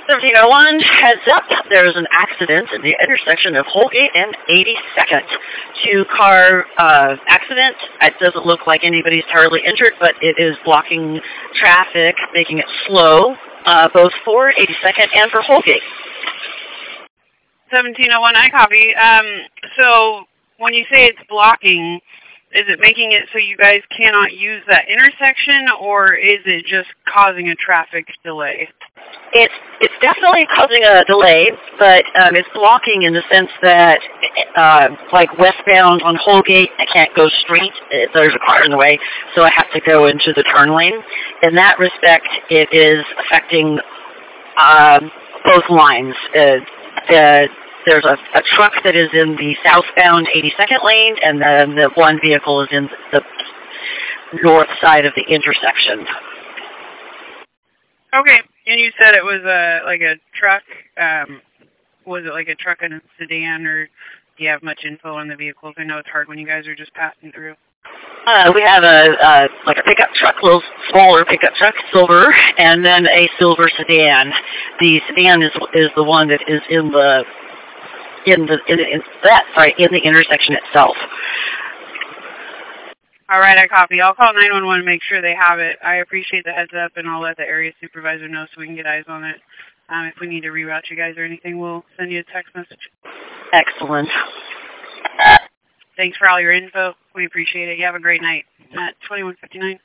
1701, heads up, there's an accident at the intersection of Holgate and 82nd. Two-car accident. It doesn't look like anybody's terribly injured, but it is blocking traffic, making it slow, both for 82nd and for Holgate. 1701, I copy. So when you say it's blocking, is it making it so you guys cannot use that intersection, or is it just causing a traffic delay? It's definitely causing a delay, but it's blocking in the sense that, like westbound on Holgate, I can't go straight. There's a car in the way, so I have to go into the turn lane. In that respect, it is affecting both lines. There's a truck that is in the southbound 82nd lane, and then the one vehicle is in the north side of the intersection. Okay, and you said it was like a truck. Was it like a truck and a sedan, or do you have much info on the vehicles? I know it's hard when you guys are just passing through. We have a pickup truck, a little smaller pickup truck, silver, and then a silver sedan. The sedan is the one that is in the intersection itself. All right, I copy. I'll call 911 and make sure they have it. I appreciate the heads up, and I'll let the area supervisor know so we can get eyes on it. If we need to reroute you guys or anything, we'll send you a text message. Excellent. Thanks for all your info. We appreciate it. You have a great night. At 2159.